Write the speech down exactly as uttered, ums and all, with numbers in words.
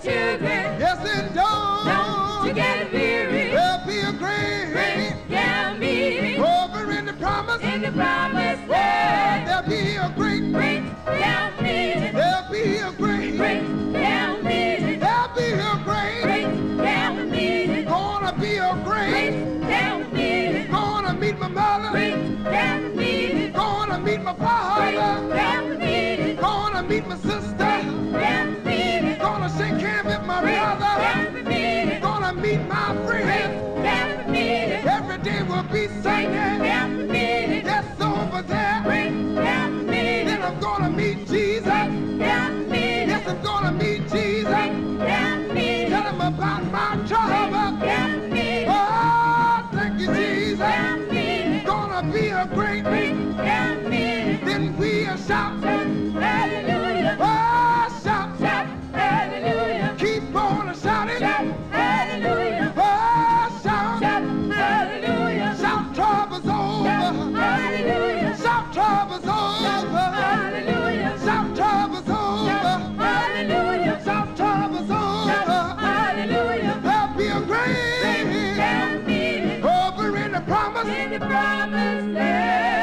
children. Yes, it does. Don't you get weary. There'll be a great, Great camp meeting. over in the promise. In the promised Oh, land. there'll be a great, Great camp meeting. there'll be a great, Great camp meeting. there'll be a great, Great camp meeting. gonna be a Great great, camp meeting. gonna meet my mother, Great camp meeting. gonna meet my Great father, camp meeting. gonna meet my sister, Camp meeting. gonna shake hands with my Great brother, camp meeting. gonna meet my Great friend. camp meeting. Every day will be Great Sunday. camp meeting. That's over there. Great camp meeting. Then I'm gonna meet Jesus. Camp meeting. Yes, I'm gonna meet Jesus. Camp meeting. Tell him about my trouble. Camp meeting. Oh, thank you, Jesus. Camp meeting. Gonna be a great week. Camp meeting. Then we'll shout. Hallelujah. Oh, shout. Shout hallelujah. Keep on shouting. Shout hallelujah. Oh, shout. Shout hallelujah. Shout trouble's over. Hallelujah. Shout trouble's over. Hallelujah. Shout trouble's over. Hallelujah. Shout trouble's over. Hallelujah. There'll be a great Camp meeting. over in the promise. In the promised land.